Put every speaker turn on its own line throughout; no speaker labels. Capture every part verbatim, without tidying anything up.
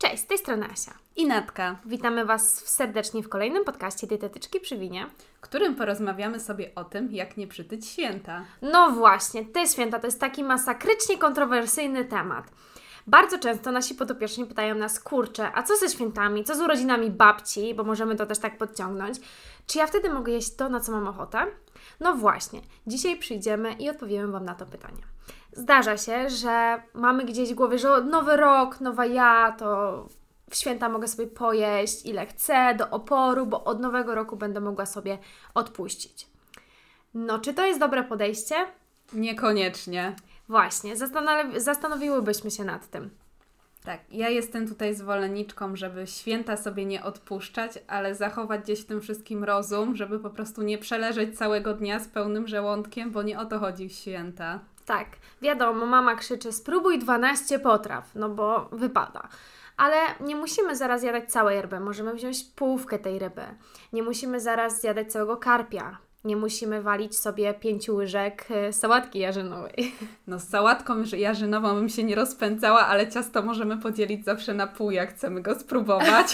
Cześć, z tej strony Asia
i Natka.
Witamy Was serdecznie w kolejnym podcaście Dietetyczki przy winie,
w którym porozmawiamy sobie o tym, jak nie przytyć święta.
No właśnie, te święta to jest taki masakrycznie kontrowersyjny temat. Bardzo często nasi podopieczni pytają nas, kurczę, a co ze świętami, co z urodzinami babci, bo możemy to też tak podciągnąć, czy ja wtedy mogę jeść to, na co mam ochotę? No właśnie, dzisiaj przyjdziemy i odpowiemy Wam na to pytanie. Zdarza się, że mamy gdzieś w głowie, że nowy rok, nowa ja, to w święta mogę sobie pojeść ile chcę, do oporu, bo od nowego roku będę mogła sobie odpuścić. No, czy to jest dobre podejście?
Niekoniecznie.
Właśnie, zastanowi- zastanowiłybyśmy się nad tym.
Tak, ja jestem tutaj zwolenniczką, żeby święta sobie nie odpuszczać, ale zachować gdzieś w tym wszystkim rozum, żeby po prostu nie przeleżeć całego dnia z pełnym żołądkiem, bo nie o to chodzi w święta.
Tak, wiadomo, mama krzyczy, spróbuj dwanaście potraw, no bo wypada. Ale nie musimy zaraz jadać całej ryby, możemy wziąć połówkę tej ryby. Nie musimy zaraz zjadać całego karpia. Nie musimy walić sobie pięciu łyżek sałatki jarzynowej.
No z sałatką jarzynową bym się nie rozpędzała, ale ciasto możemy podzielić zawsze na pół, jak chcemy go spróbować.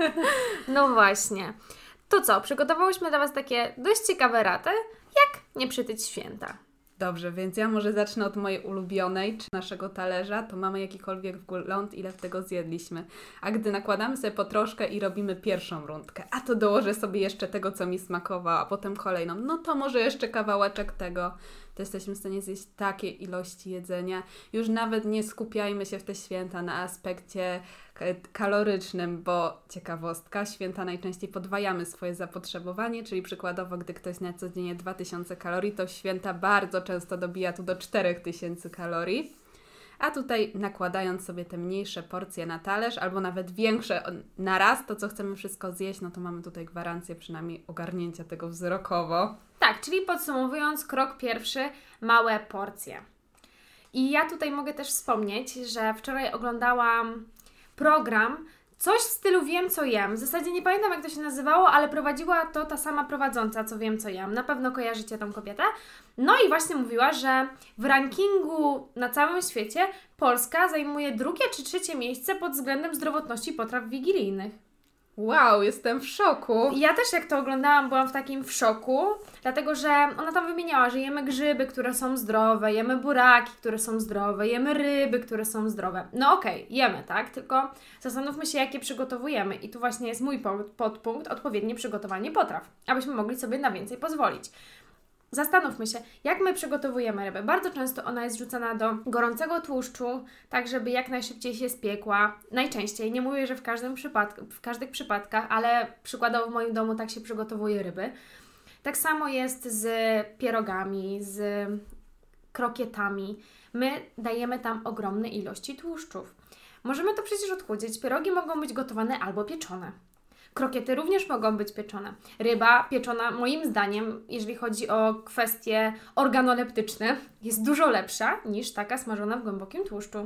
No właśnie. To co, przygotowałyśmy dla Was takie dość ciekawe rady, jak nie przytyć święta.
Dobrze, więc ja może zacznę od mojej ulubionej, czy naszego talerza, to mamy jakikolwiek wgląd, ile w tego zjedliśmy. A gdy nakładamy sobie po troszkę i robimy pierwszą rundkę, a to dołożę sobie jeszcze tego, co mi smakowało, a potem kolejną, no to może jeszcze kawałeczek tego, to jesteśmy w stanie zjeść takie ilości jedzenia. Już nawet nie skupiajmy się w te święta na aspekcie kalorycznym, bo ciekawostka, święta najczęściej podwajamy swoje zapotrzebowanie, czyli przykładowo, gdy ktoś na codziennie dwa tysiące kalorii, to święta bardzo często dobija tu do cztery tysiące kalorii. A tutaj nakładając sobie te mniejsze porcje na talerz, albo nawet większe na raz, to co chcemy wszystko zjeść, no to mamy tutaj gwarancję przynajmniej ogarnięcia tego wzrokowo.
Tak, czyli podsumowując, krok pierwszy, małe porcje. I ja tutaj mogę też wspomnieć, że wczoraj oglądałam program, coś w stylu Wiem co jem. W zasadzie nie pamiętam jak to się nazywało, ale prowadziła to ta sama prowadząca, co Wiem co jem. Na pewno kojarzycie tą kobietę. No i właśnie mówiła, że w rankingu na całym świecie Polska zajmuje drugie czy trzecie miejsce pod względem zdrowotności potraw wigilijnych.
Wow, jestem w szoku.
Ja też jak to oglądałam, byłam w takim w szoku, dlatego że ona tam wymieniała, że jemy grzyby, które są zdrowe, jemy buraki, które są zdrowe, jemy ryby, które są zdrowe. No okej, okay, jemy, tak? Tylko zastanówmy się, jakie przygotowujemy. I tu właśnie jest mój podpunkt, odpowiednie przygotowanie potraw, abyśmy mogli sobie na więcej pozwolić. Zastanówmy się, jak my przygotowujemy rybę. Bardzo często ona jest rzucana do gorącego tłuszczu, tak żeby jak najszybciej się spiekła. Najczęściej, nie mówię, że w każdym przypadku, w każdych przypadkach, ale przykładowo w moim domu tak się przygotowuje ryby. Tak samo jest z pierogami, z krokietami. My dajemy tam ogromne ilości tłuszczów. Możemy to przecież odchudzić. Pierogi mogą być gotowane albo pieczone. Krokiety również mogą być pieczone. Ryba pieczona, moim zdaniem, jeżeli chodzi o kwestie organoleptyczne, jest dużo lepsza niż taka smażona w głębokim tłuszczu.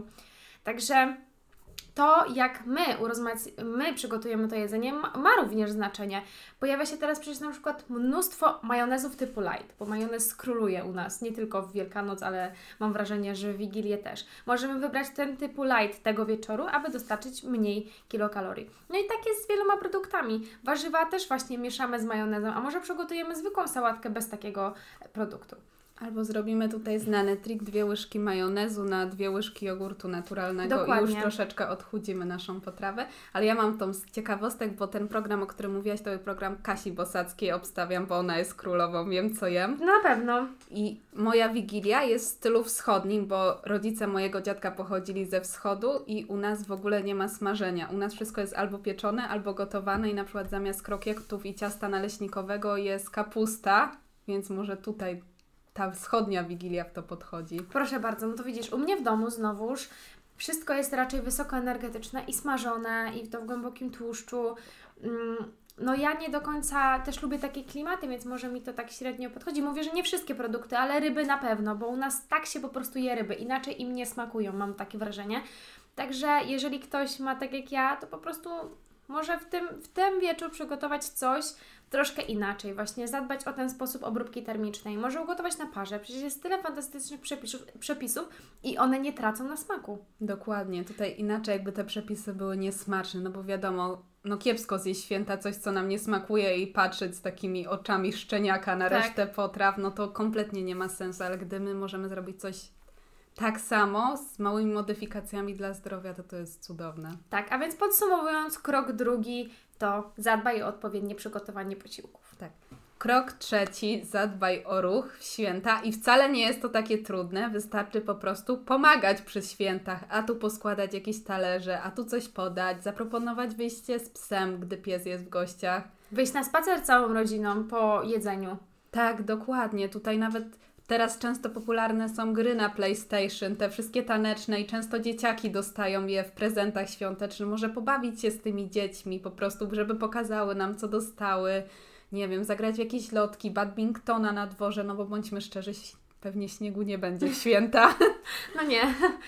Także to, jak my, urozmaic- my przygotujemy to jedzenie, ma, ma również znaczenie. Pojawia się teraz przecież na przykład mnóstwo majonezów typu light, bo majonez króluje u nas, nie tylko w Wielkanoc, ale mam wrażenie, że w Wigilię też. Możemy wybrać ten typu light tego wieczoru, aby dostarczyć mniej kilokalorii. No i tak jest z wieloma produktami. Warzywa też właśnie mieszamy z majonezem, a może przygotujemy zwykłą sałatkę bez takiego produktu.
Albo zrobimy tutaj znany trik, dwie łyżki majonezu na dwie łyżki jogurtu naturalnego. Dokładnie. I już troszeczkę odchudzimy naszą potrawę. Ale ja mam tą z ciekawostek, bo ten program, o którym mówiłaś, to był program Kasi Bosackiej, obstawiam, bo ona jest królową, wiem co jem.
Na pewno.
I moja Wigilia jest w stylu wschodnim, bo rodzice mojego dziadka pochodzili ze wschodu i u nas w ogóle nie ma smażenia. U nas wszystko jest albo pieczone, albo gotowane i na przykład zamiast krokietów i ciasta naleśnikowego jest kapusta, więc może tutaj ta wschodnia Wigilia w to podchodzi.
Proszę bardzo, no to widzisz, u mnie w domu znowuż wszystko jest raczej wysokoenergetyczne i smażone i to w głębokim tłuszczu. No ja nie do końca też lubię takie klimaty, więc może mi to tak średnio podchodzi. Mówię, że nie wszystkie produkty, ale ryby na pewno, bo u nas tak się po prostu je ryby, inaczej im nie smakują, mam takie wrażenie. Także jeżeli ktoś ma tak jak ja, to po prostu Może w tym, w ten wieczór przygotować coś troszkę inaczej, właśnie zadbać o ten sposób obróbki termicznej. Może ugotować na parze, przecież jest tyle fantastycznych przepisów, przepisów i one nie tracą na smaku.
Dokładnie, tutaj inaczej jakby te przepisy były niesmaczne, no bo wiadomo, no kiepsko zjeść święta coś, co nam nie smakuje i patrzeć z takimi oczami szczeniaka na
Tak.
resztę potraw, no to kompletnie nie ma sensu, ale gdy my możemy zrobić coś tak samo, z małymi modyfikacjami dla zdrowia, to to jest cudowne.
Tak, a więc podsumowując, krok drugi to zadbaj o odpowiednie przygotowanie posiłków.
Tak. Krok trzeci, zadbaj o ruch w święta i wcale nie jest to takie trudne, wystarczy po prostu pomagać przy świętach, a tu poskładać jakieś talerze, a tu coś podać, zaproponować wyjście z psem, gdy pies jest w gościach.
Wyjść na spacer całą rodziną po jedzeniu.
Tak, dokładnie, tutaj nawet teraz często popularne są gry na PlayStation, te wszystkie taneczne i często dzieciaki dostają je w prezentach świątecznych, może pobawić się z tymi dziećmi po prostu, żeby pokazały nam, co dostały. Nie wiem, zagrać w jakieś lotki, badmintona na dworze, no bo bądźmy szczerzy, pewnie śniegu nie będzie w święta.
No nie.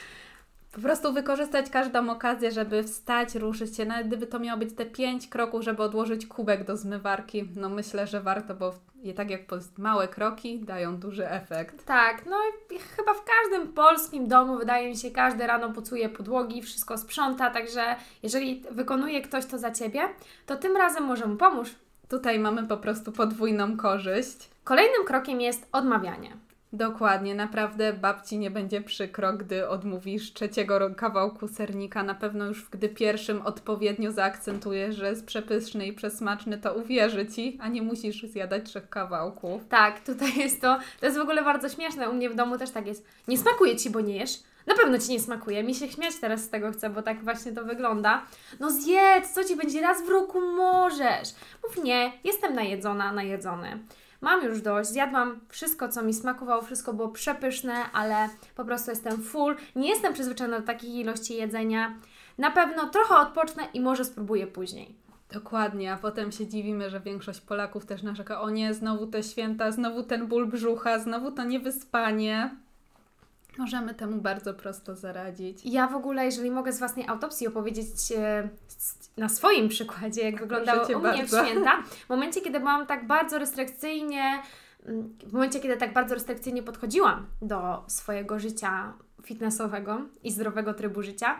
Po prostu wykorzystać każdą okazję, żeby wstać, ruszyć się, nawet gdyby to miało być te pięć kroków, żeby odłożyć kubek do zmywarki, no myślę, że warto, bo je tak jak małe kroki dają duży efekt.
Tak, no i chyba w każdym polskim domu, wydaje mi się, każdy rano pucuje podłogi, wszystko sprząta, także jeżeli wykonuje ktoś to za Ciebie, to tym razem może mu pomóż.
Tutaj mamy po prostu podwójną korzyść.
Kolejnym krokiem jest odmawianie.
Dokładnie, naprawdę babci nie będzie przykro, gdy odmówisz trzeciego ro- kawałku sernika. Na pewno już gdy pierwszym odpowiednio zaakcentujesz, że jest przepyszny i przesmaczny, to uwierzy Ci, a nie musisz zjadać trzech kawałków.
Tak, tutaj jest to, to jest w ogóle bardzo śmieszne, u mnie w domu też tak jest. Nie smakuje Ci, bo nie jesz? Na pewno Ci nie smakuje. Mi się śmiać teraz z tego chce, bo tak właśnie to wygląda. No zjedz, co Ci będzie, raz w roku możesz. Mów nie, jestem najedzona, najedzony. Mam już dość, zjadłam wszystko, co mi smakowało, wszystko było przepyszne, ale po prostu jestem full. Nie jestem przyzwyczajona do takich ilości jedzenia. Na pewno trochę odpocznę i może spróbuję później.
Dokładnie, a potem się dziwimy, że większość Polaków też narzeka, o nie, znowu te święta, znowu ten ból brzucha, znowu to niewyspanie. Możemy temu bardzo prosto zaradzić.
Ja w ogóle, jeżeli mogę z własnej autopsji opowiedzieć e, na swoim przykładzie, jak wyglądało
Proszę Cię
u mnie
bardzo.
w święta, w momencie, kiedy byłam tak bardzo restrykcyjnie, mm, w momencie, kiedy tak bardzo restrykcyjnie podchodziłam do swojego życia fitnessowego i zdrowego trybu życia,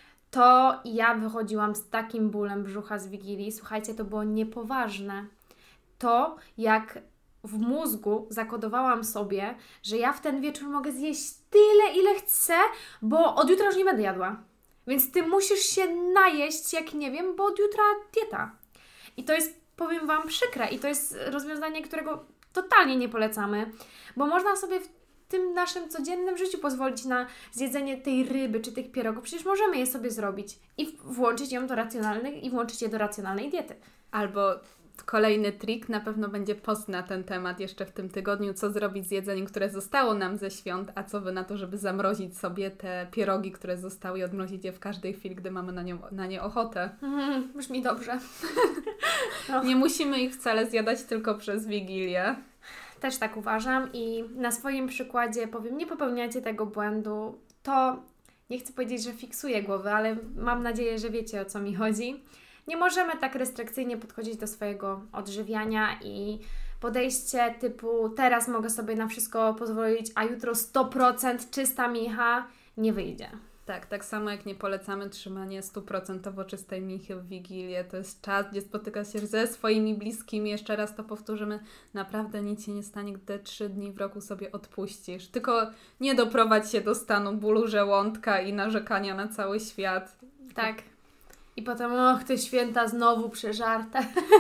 to ja wychodziłam z takim bólem brzucha z Wigilii. Słuchajcie, to było niepoważne. To, jak w mózgu zakodowałam sobie, że ja w ten wieczór mogę zjeść tyle, ile chcę, bo od jutra już nie będę jadła. Więc Ty musisz się najeść, jak nie wiem, bo od jutra dieta. I to jest, powiem Wam, przykre. I to jest rozwiązanie, którego totalnie nie polecamy, bo można sobie w tym naszym codziennym życiu pozwolić na zjedzenie tej ryby czy tych pierogów. Przecież możemy je sobie zrobić i włączyć ją do racjonalnej i włączyć je do racjonalnej diety.
Albo kolejny trik, na pewno będzie post na ten temat jeszcze w tym tygodniu, co zrobić z jedzeniem, które zostało nam ze świąt, a co Wy na to, żeby zamrozić sobie te pierogi, które zostały i odmrozić je w każdej chwili, gdy mamy na, nią, na nie ochotę.
Mm, brzmi dobrze. No.
Nie musimy ich wcale zjadać tylko przez Wigilię.
Też tak uważam i na swoim przykładzie powiem, nie popełniajcie tego błędu. To, nie chcę powiedzieć, że fiksuje głowy, ale mam nadzieję, że wiecie, o co mi chodzi. Nie możemy tak restrykcyjnie podchodzić do swojego odżywiania i podejście typu teraz mogę sobie na wszystko pozwolić, a jutro sto procent czysta micha nie wyjdzie.
Tak, tak samo jak nie polecamy trzymania stuprocentowo czystej michy w Wigilię. To jest czas, gdzie spotykasz się ze swoimi bliskimi. Jeszcze raz to powtórzymy. Naprawdę nic się nie stanie, gdy trzy dni w roku sobie odpuścisz. Tylko nie doprowadź się do stanu bólu żołądka i narzekania na cały świat.
Tak. I potem, och, te święta znowu przeżarte.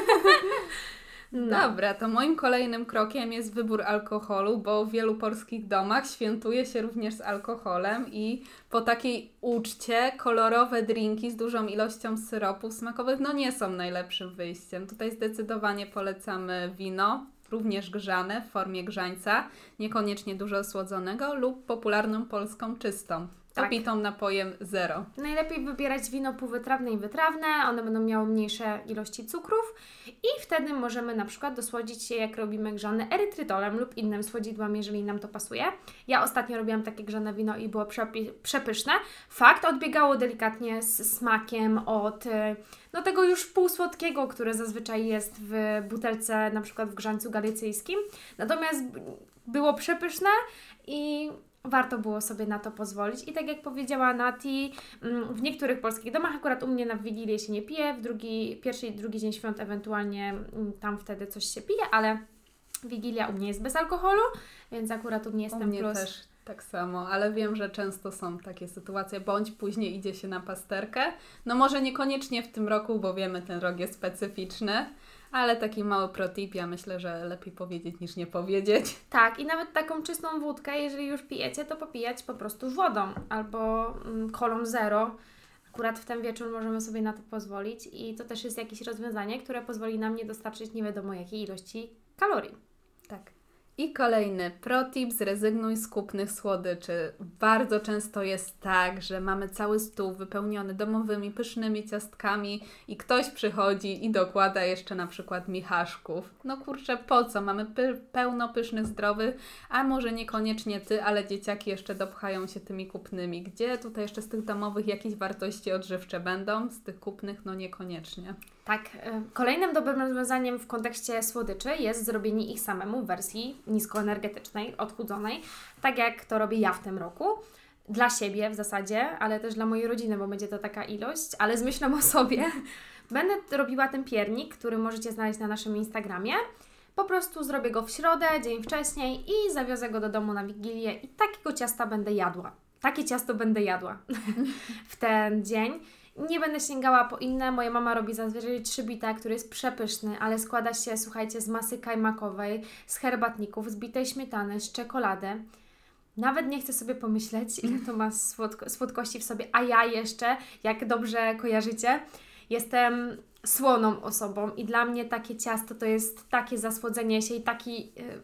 No.
Dobra, to moim kolejnym krokiem jest wybór alkoholu, bo w wielu polskich domach świętuje się również z alkoholem i po takiej uczcie kolorowe drinki z dużą ilością syropów smakowych no nie są najlepszym wyjściem. Tutaj zdecydowanie polecamy wino, również grzane w formie grzańca, niekoniecznie dużo osłodzonego lub popularną polską czystą.
Tak.
Popitą napojem zero.
Najlepiej wybierać wino półwytrawne i wytrawne, one będą miały mniejsze ilości cukrów i wtedy możemy na przykład dosłodzić je, jak robimy grzane erytrytolem lub innym słodzidłem, jeżeli nam to pasuje. Ja ostatnio robiłam takie grzane wino i było przepi- przepyszne. Fakt, odbiegało delikatnie z smakiem od no, tego już półsłodkiego, które zazwyczaj jest w butelce, na przykład w grzańcu galicyjskim. Natomiast było przepyszne i warto było sobie na to pozwolić. I tak jak powiedziała Nati, w niektórych polskich domach, akurat u mnie na Wigilię się nie pije, w drugi, pierwszy i drugi dzień świąt ewentualnie tam wtedy coś się pije, ale Wigilia u mnie jest bez alkoholu, więc akurat u mnie jest
u
ten
mnie
plus.
Też tak samo, ale wiem, że często są takie sytuacje, bądź później idzie się na pasterkę. No może niekoniecznie w tym roku, bo wiemy, ten rok jest specyficzny, ale taki mały protip, ja myślę, że lepiej powiedzieć niż nie powiedzieć.
Tak, i nawet taką czystą wódkę, jeżeli już pijecie, to popijać po prostu wodą albo mm, kolą zero. Akurat w ten wieczór możemy sobie na to pozwolić i to też jest jakieś rozwiązanie, które pozwoli nam nie dostarczyć nie wiadomo jakiej ilości kalorii.
Tak. I kolejny protip, zrezygnuj z kupnych słodyczy. Bardzo często jest tak, że mamy cały stół wypełniony domowymi, pysznymi ciastkami i ktoś przychodzi i dokłada jeszcze na przykład michaszków. No kurczę, po co? Mamy py- pełno pysznych, zdrowych, a może niekoniecznie Ty, ale dzieciaki jeszcze dopchają się tymi kupnymi. Gdzie tutaj jeszcze z tych domowych jakieś wartości odżywcze będą? Z tych kupnych no niekoniecznie.
Tak, kolejnym dobrym rozwiązaniem w kontekście słodyczy jest zrobienie ich samemu w wersji niskoenergetycznej, odchudzonej, tak jak to robię ja w tym roku. Dla siebie w zasadzie, ale też dla mojej rodziny, bo będzie to taka ilość, ale z myślą o sobie. Będę robiła ten piernik, który możecie znaleźć na naszym Instagramie. Po prostu zrobię go w środę, dzień wcześniej i zawiozę go do domu na Wigilię i takiego ciasta będę jadła. Takie ciasto będę jadła w ten dzień. Nie będę sięgała po inne. Moja mama robi zazwyczaj trzybita, który jest przepyszny, ale składa się, słuchajcie, z masy kajmakowej, z herbatników, z bitej śmietany, z czekolady. Nawet nie chcę sobie pomyśleć, ile to ma słodko- słodkości w sobie, a ja jeszcze, jak dobrze kojarzycie, jestem słoną osobą i dla mnie takie ciasto to jest takie zasłodzenie się i taki yy,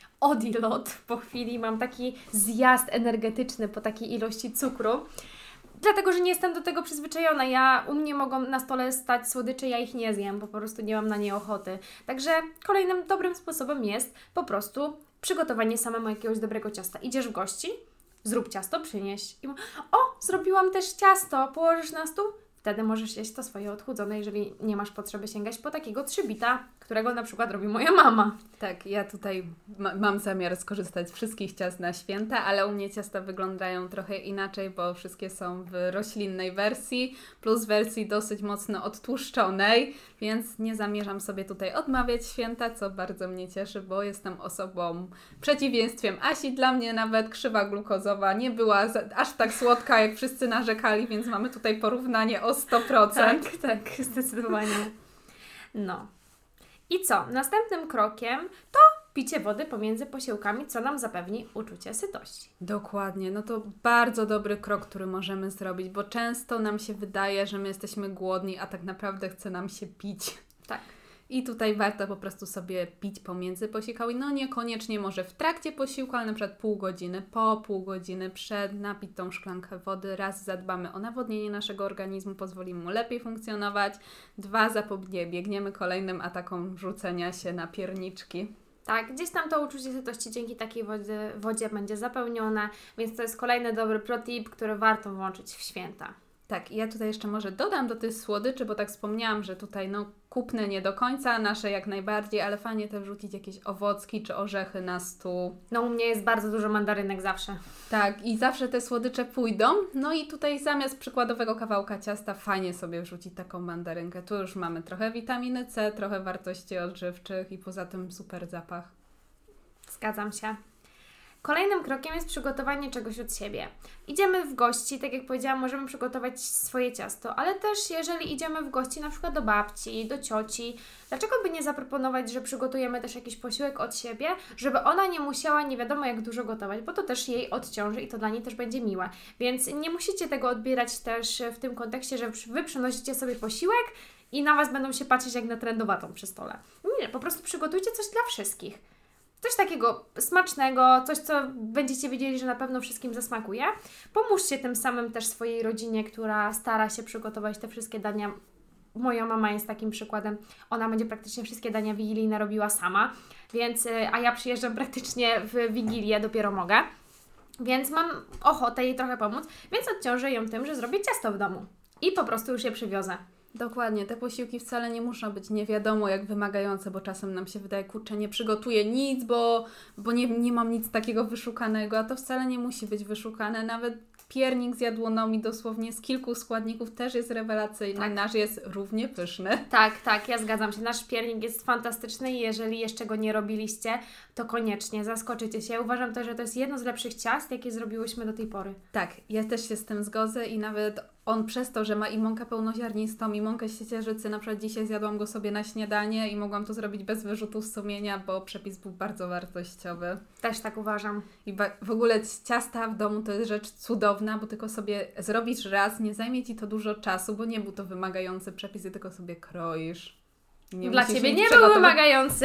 odilot po chwili. Mam taki zjazd energetyczny po takiej ilości cukru. Dlatego, że nie jestem do tego przyzwyczajona. Ja, u mnie mogą na stole stać słodycze, ja ich nie zjem, po prostu nie mam na nie ochoty. Także kolejnym dobrym sposobem jest po prostu przygotowanie samemu jakiegoś dobrego ciasta. Idziesz w gości, zrób ciasto, przynieś. I o, zrobiłam też ciasto, położysz na stół? Wtedy możesz jeść to swoje odchudzone, jeżeli nie masz potrzeby sięgać po takiego trzybita, którego na przykład robi moja mama.
Tak, ja tutaj ma- mam zamiar skorzystać z wszystkich ciast na święta, ale u mnie ciasta wyglądają trochę inaczej, bo wszystkie są w roślinnej wersji, plus wersji dosyć mocno odtłuszczonej, więc nie zamierzam sobie tutaj odmawiać święta, co bardzo mnie cieszy, bo jestem osobą przeciwieństwiem Asi. Dla mnie nawet krzywa glukozowa nie była za- aż tak słodka, jak wszyscy narzekali, więc mamy tutaj porównanie o sto procent.
Tak, tak, zdecydowanie. No. I co? Następnym krokiem to picie wody pomiędzy posiłkami, co nam zapewni uczucie sytości.
Dokładnie, no to bardzo dobry krok, który możemy zrobić, bo często nam się wydaje, że my jesteśmy głodni, a tak naprawdę chce nam się pić.
Tak.
I tutaj warto po prostu sobie pić pomiędzy posiłkami, no niekoniecznie może w trakcie posiłku, ale na przykład pół godziny, po pół godziny przed, napić tą szklankę wody. Raz, zadbamy o nawodnienie naszego organizmu, pozwolimy mu lepiej funkcjonować. Dwa, zapobiegniemy kolejnym atakom rzucenia się na pierniczki.
Tak, gdzieś tam to uczucie sytości dzięki takiej wodzie, wodzie będzie zapełnione, więc to jest kolejny dobry protip, który warto włączyć w święta.
Tak, i ja tutaj jeszcze może dodam do tych słodyczy, bo tak wspomniałam, że tutaj no kupne nie do końca, nasze jak najbardziej, ale fajnie też wrzucić jakieś owocki czy orzechy na stół.
No u mnie jest bardzo dużo mandarynek zawsze.
Tak, i zawsze te słodycze pójdą. No i tutaj zamiast przykładowego kawałka ciasta fajnie sobie wrzucić taką mandarynkę. Tu już mamy trochę witaminy C, trochę wartości odżywczych i poza tym super zapach.
Zgadzam się. Kolejnym krokiem jest przygotowanie czegoś od siebie. Idziemy w gości, tak jak powiedziałam, możemy przygotować swoje ciasto, ale też jeżeli idziemy w gości na przykład do babci, do cioci, dlaczego by nie zaproponować, że przygotujemy też jakiś posiłek od siebie, żeby ona nie musiała nie wiadomo jak dużo gotować, bo to też jej odciąży i to dla niej też będzie miłe. Więc nie musicie tego odbierać też w tym kontekście, że Wy przynosicie sobie posiłek i na Was będą się patrzeć jak na trendowatą przy stole. Nie, po prostu przygotujcie coś dla wszystkich. coś takiego smacznego, coś, co będziecie wiedzieli, że na pewno wszystkim zasmakuje. Pomóżcie tym samym też swojej rodzinie, która stara się przygotować te wszystkie dania. Moja mama jest takim przykładem. Ona będzie praktycznie wszystkie dania wigilijne robiła sama, więc, a ja przyjeżdżam praktycznie w Wigilię, dopiero mogę. Więc mam ochotę jej trochę pomóc, więc odciążę ją tym, że zrobię ciasto w domu. I po prostu już je przywiozę.
Dokładnie, te posiłki wcale nie muszą być nie wiadomo jak wymagające, bo czasem nam się wydaje, kurczę, nie przygotuję nic, bo, bo nie, nie mam nic takiego wyszukanego, a to wcale nie musi być wyszukane. Nawet piernik z jadłonomi dosłownie z kilku składników też jest rewelacyjny.
Tak.
Nasz jest równie pyszny.
Tak, tak, ja zgadzam się. Nasz piernik jest fantastyczny i jeżeli jeszcze go nie robiliście, to koniecznie zaskoczycie się. Uważam też, że to jest jedno z lepszych ciast, jakie zrobiłyśmy do tej pory.
Tak, ja też się z tym zgodzę i nawet on przez to, że ma i mąkę pełnoziarnistą i mąkę z sieciażycy, na przykład dzisiaj zjadłam go sobie na śniadanie i mogłam to zrobić bez wyrzutów sumienia, bo przepis był bardzo wartościowy.
Też tak uważam.
I ba- w ogóle ciasta w domu to jest rzecz cudowna, bo tylko sobie zrobisz raz, nie zajmie Ci to dużo czasu, bo nie był to wymagający przepis i tylko sobie kroisz. Nie
Dla
musisz
Ciebie
nic
nie był
przygotować.
wymagający.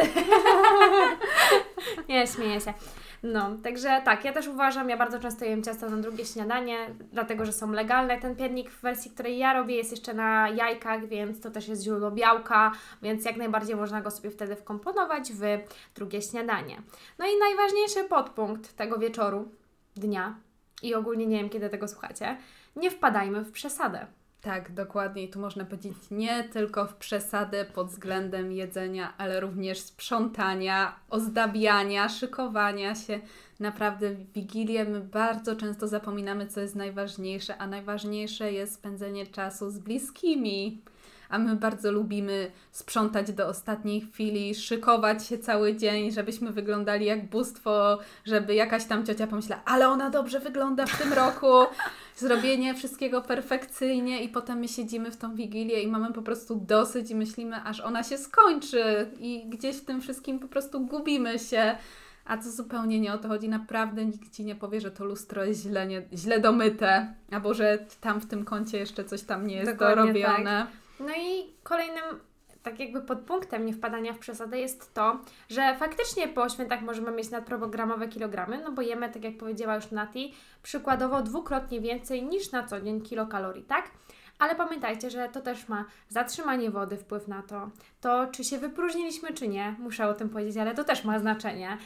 Nie, śmieję się. No, także tak, ja też uważam, ja bardzo często jem ciasto na drugie śniadanie, dlatego, że są legalne. Ten piernik w wersji, której ja robię, jest jeszcze na jajkach, więc to też jest źródło białka, więc jak najbardziej można go sobie wtedy wkomponować w drugie śniadanie. No i najważniejszy podpunkt tego wieczoru, dnia i ogólnie nie wiem, kiedy tego słuchacie, nie wpadajmy w przesadę.
Tak, dokładnie. I tu można powiedzieć nie tylko w przesadę pod względem jedzenia, ale również sprzątania, ozdabiania, szykowania się. Naprawdę w Wigilię my bardzo często zapominamy, co jest najważniejsze, a najważniejsze jest spędzenie czasu z bliskimi. A my bardzo lubimy sprzątać do ostatniej chwili, szykować się cały dzień, żebyśmy wyglądali jak bóstwo, żeby jakaś tam ciocia pomyślała, ale ona dobrze wygląda w tym roku. Zrobienie wszystkiego perfekcyjnie i potem my siedzimy w tą Wigilię i mamy po prostu dosyć i myślimy, aż ona się skończy i gdzieś w tym wszystkim po prostu gubimy się. A to zupełnie nie o to chodzi. Naprawdę nikt Ci nie powie, że to lustro jest źle, nie, źle domyte, albo że tam w tym kącie jeszcze coś tam nie jest
Dokładnie
dorobione.
No i kolejnym, tak jakby podpunktem niewpadania w przesadę jest to, że faktycznie po świętach możemy mieć nadprogramowe kilogramy, no bo jemy, tak jak powiedziała już Nati, przykładowo dwukrotnie więcej niż na co dzień kilokalorii, tak? Ale pamiętajcie, że to też ma zatrzymanie wody wpływ na to, to czy się wypróżniliśmy, czy nie, muszę o tym powiedzieć, ale to też ma znaczenie.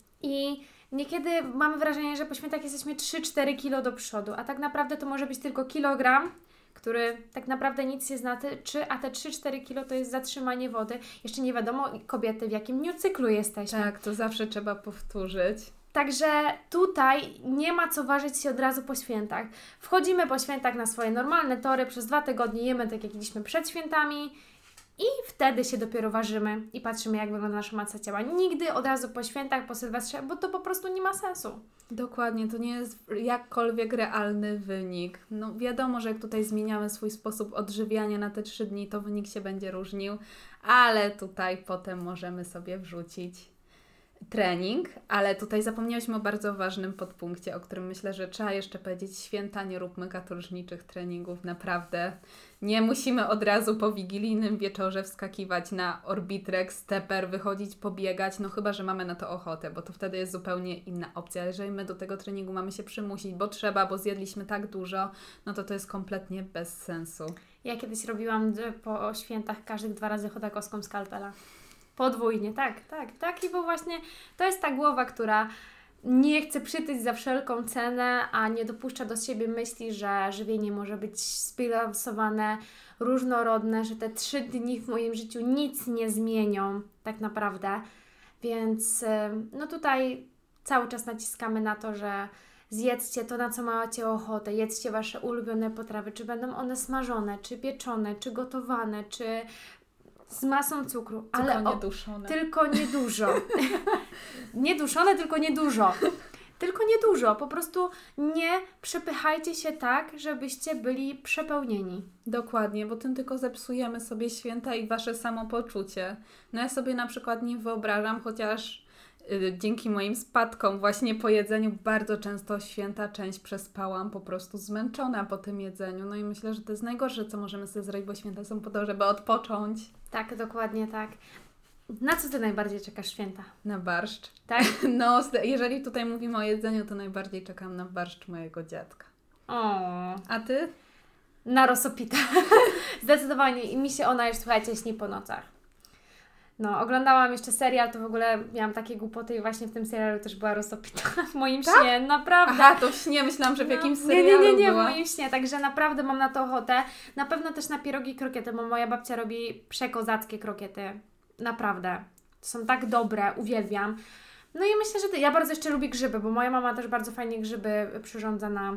I niekiedy mamy wrażenie, że po świętach jesteśmy trzy cztery kilo do przodu, a tak naprawdę to może być tylko kilogram, który tak naprawdę nic nie znaczy, a te trzy cztery kilo to jest zatrzymanie wody. Jeszcze nie wiadomo, kobiety, w jakim dniu cyklu jesteśmy.
Tak, to zawsze trzeba powtórzyć.
Także tutaj nie ma co ważyć się od razu po świętach. Wchodzimy po świętach na swoje normalne tory, przez dwa tygodnie jemy tak jak jedliśmy przed świętami i wtedy się dopiero ważymy i patrzymy, jak wygląda nasza masa ciała. Nigdy od razu po świętach, po Sylwestrze, bo to po prostu nie ma sensu.
Dokładnie, to nie jest jakkolwiek realny wynik. No wiadomo, że jak tutaj zmieniamy swój sposób odżywiania na te trzy dni, to wynik się będzie różnił, ale tutaj potem możemy sobie wrzucić trening, ale tutaj zapomniałyśmy o bardzo ważnym podpunkcie, o którym myślę, że trzeba jeszcze powiedzieć. Święta, nie róbmy katorżniczych treningów, naprawdę. Nie musimy od razu po wigilijnym wieczorze wskakiwać na Orbitrex, Stepper, wychodzić, pobiegać, no chyba, że mamy na to ochotę, bo to wtedy jest zupełnie inna opcja. Jeżeli my do tego treningu mamy się przymusić, bo trzeba, bo zjedliśmy tak dużo, no to to jest kompletnie bez sensu.
Ja kiedyś robiłam po świętach każdych dwa razy chodakowską skalpela. Podwójnie, tak, tak, tak. I bo właśnie to jest ta głowa, która nie chce przytyć za wszelką cenę, a nie dopuszcza do siebie myśli, że żywienie może być zbilansowane, różnorodne, że te trzy dni w moim życiu nic nie zmienią tak naprawdę. Więc no tutaj cały czas naciskamy na to, że zjedzcie to, na co macie ochotę, jedzcie Wasze ulubione potrawy, czy będą one smażone, czy pieczone, czy gotowane, czy z masą cukru, ale
tylko
o,
nieduszone.
Tylko niedużo. Nie duszone, tylko niedużo. Tylko niedużo. Po prostu nie przepychajcie się tak, żebyście byli przepełnieni.
Dokładnie, bo tym tylko zepsujemy sobie święta i Wasze samopoczucie. No ja sobie na przykład nie wyobrażam, chociaż yy, dzięki moim spadkom właśnie po jedzeniu bardzo często święta część przespałam po prostu zmęczona po tym jedzeniu. No i myślę, że to jest najgorsze, co możemy sobie zrobić, bo święta są po to, żeby odpocząć.
Tak, dokładnie tak. Na co Ty najbardziej czekasz święta?
Na barszcz.
Tak?
No, jeżeli tutaj mówimy o jedzeniu, to najbardziej czekam na barszcz mojego dziadka.
O,
A Ty?
na rosopita. Zdecydowanie. I mi się ona już, słuchajcie, śni po nocach. No, oglądałam jeszcze serial, to w ogóle miałam takie głupoty i właśnie w tym serialu też była rosopita w moim
Tak?
śnie, naprawdę.
Aha, to w śnie, myślałam, że w
No,
jakimś
nie,
serialu
nie, nie, nie, w
była.
moim śnie, także naprawdę mam na to ochotę. Na pewno też na pierogi i krokiety, bo moja babcia robi przekozackie krokiety. Naprawdę. Są tak dobre, uwielbiam. No i myślę, że ty, ja bardzo jeszcze lubię grzyby, bo moja mama też bardzo fajnie grzyby przyrządza na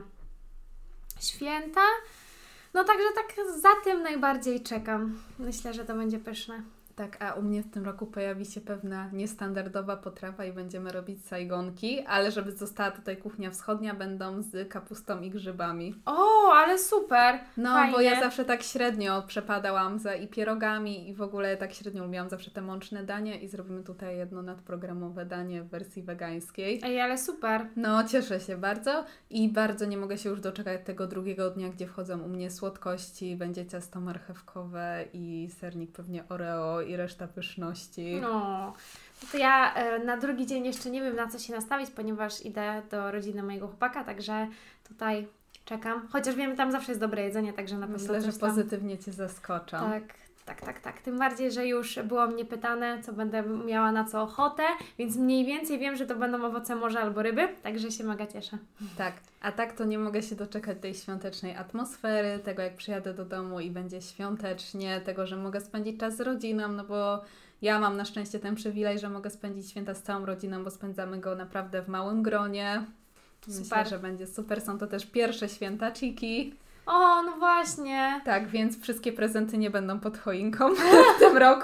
święta. No także tak za tym najbardziej czekam. Myślę, że to będzie pyszne.
Tak, a u mnie w tym roku pojawi się pewna niestandardowa potrawa i będziemy robić sajgonki, ale żeby została tutaj kuchnia wschodnia, będą z kapustą i grzybami.
O, ale super!
No,
Fajnie.
bo ja zawsze tak średnio przepadałam za i pierogami i w ogóle tak średnio lubiłam zawsze te mączne danie i zrobimy tutaj jedno nadprogramowe danie w wersji wegańskiej.
Ej, ale super.
No, cieszę się bardzo i bardzo nie mogę się już doczekać tego drugiego dnia, gdzie wchodzą u mnie słodkości, będzie ciasto marchewkowe i sernik pewnie Oreo i reszta pyszności.
No, to ja e, na drugi dzień jeszcze nie wiem, na co się nastawić, ponieważ idę do rodziny mojego chłopaka, także tutaj czekam. Chociaż wiem, tam zawsze jest dobre jedzenie, także na pewno
Myślę, że
coś tam...
pozytywnie Cię zaskoczą.
Tak, tak, tak, tak. Tym bardziej, że już było mnie pytane, co będę miała na co ochotę, więc mniej więcej wiem, że to będą owoce morza albo ryby, także się mega cieszę.
Tak, a tak to nie mogę się doczekać tej świątecznej atmosfery, tego jak przyjadę do domu i będzie świątecznie, tego, że mogę spędzić czas z rodziną, no bo ja mam na szczęście ten przywilej, że mogę spędzić święta z całą rodziną, bo spędzamy go naprawdę w małym gronie. Myślę,
Super.
że będzie super. Są to też pierwsze święta Chiki.
O, no właśnie.
Tak, więc wszystkie prezenty nie będą pod choinką w tym roku.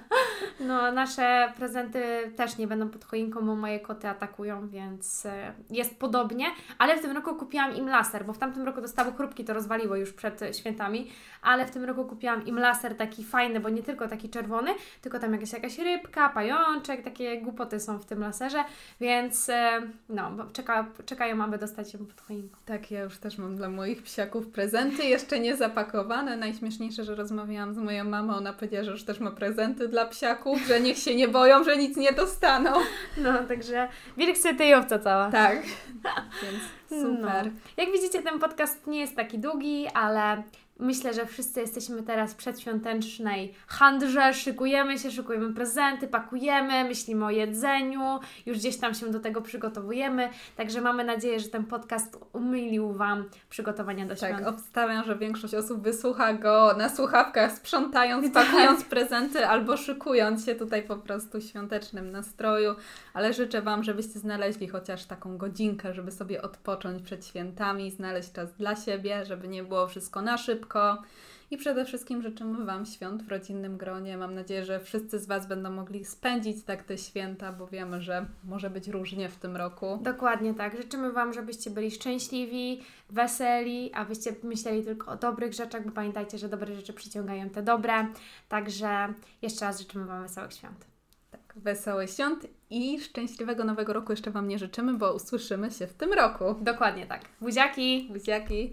No, nasze prezenty też nie będą pod choinką, bo moje koty atakują, więc e, jest podobnie, ale w tym roku kupiłam im laser, bo w tamtym roku dostały chrupki, to rozwaliło już przed świętami, ale w tym roku kupiłam im laser taki fajny, bo nie tylko taki czerwony, tylko tam jakaś, jakaś rybka, pajączek, takie głupoty są w tym laserze, więc e, no, bo czeka, czekają, aby dostać ją pod choinką.
Tak, ja już też mam dla moich psiaków prezenty, jeszcze nie zapakowane. Najśmieszniejsze, że rozmawiałam z moją mamą, ona powiedziała, że już też ma prezenty dla psiaków, że niech się nie boją, że nic nie dostaną.
No, także wilk syty i owca cała.
Tak, więc super.
No. Jak widzicie, ten podcast nie jest taki długi, ale myślę, że wszyscy jesteśmy teraz w przedświątecznej handrze, szykujemy się, szykujemy prezenty, pakujemy, myślimy o jedzeniu, już gdzieś tam się do tego przygotowujemy, także mamy nadzieję, że ten podcast umilił Wam przygotowania do świąt.
Tak, obstawiam, że większość osób wysłucha go na słuchawkach, sprzątając, pakując prezenty albo szykując się tutaj po prostu w świątecznym nastroju, ale życzę Wam, żebyście znaleźli chociaż taką godzinkę, żeby sobie odpocząć przed świętami, znaleźć czas dla siebie, żeby nie było wszystko na szybko. I przede wszystkim życzymy Wam świąt w rodzinnym gronie. Mam nadzieję, że wszyscy z Was będą mogli spędzić tak te święta, bo wiemy, że może być różnie w tym roku.
Dokładnie tak. Życzymy Wam, żebyście byli szczęśliwi, weseli, abyście myśleli tylko o dobrych rzeczach, bo pamiętajcie, że dobre rzeczy przyciągają te dobre. Także jeszcze raz życzymy Wam wesołych świąt.
Tak, wesołych świąt i szczęśliwego nowego roku jeszcze Wam nie życzymy, bo usłyszymy się w tym roku.
Dokładnie tak. Buziaki!
Buziaki!